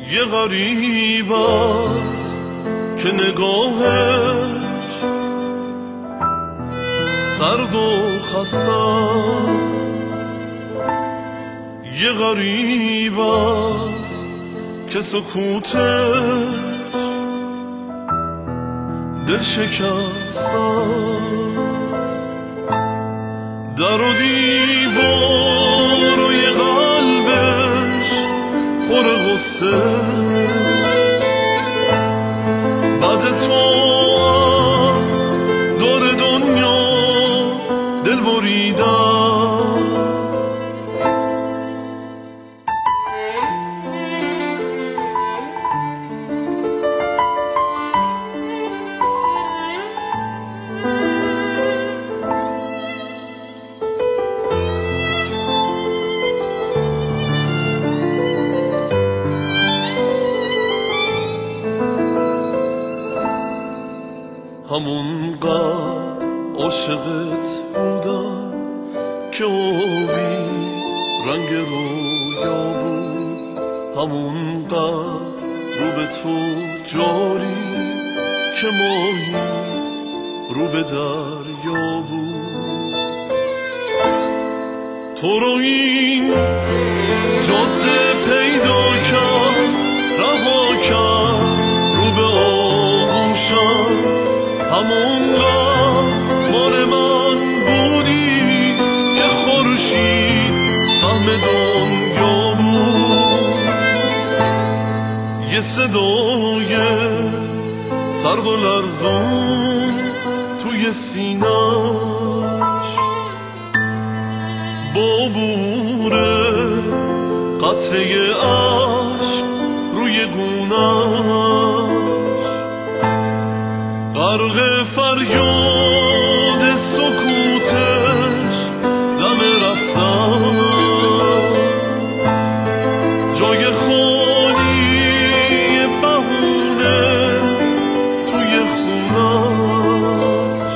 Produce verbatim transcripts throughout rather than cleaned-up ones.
یه غریب است که نگاهش سرد و خسته است. یه غریب است که سکوتش دل شکسته است. در و دیوار و یه قلبش پر غصه، بعد تو از دور دنیا دل بریده است. همونقدر عاشقت بودم که آبی رنگ رویا بود، همونقدر رو به تو جاری که ماهی رو به دریا بود. تو رو این جاده پیدا کرد، رها کرد رو به آغوشم، همونقدر مال من بودی که خورشید سهم دنیا بود. یه صدای سرد و لرزون توی سینه‌اش، با بوره قطره عشق روی گونه‌اش، غرق فریاد سکوتش دم رفتن، جای خالی بهونه توی خونش.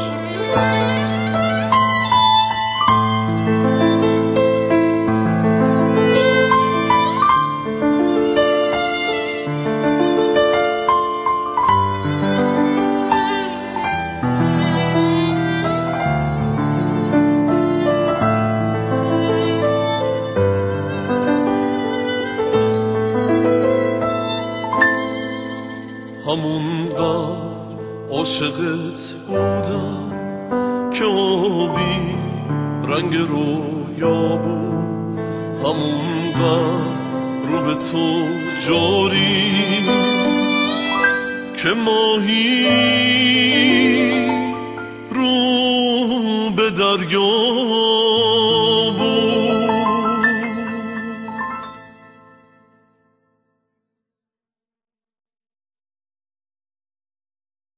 همونقدر عاشقت بودم که آبی رنگ رویا بود، همونقدر رو به تو جاری که ماهی رو به دریا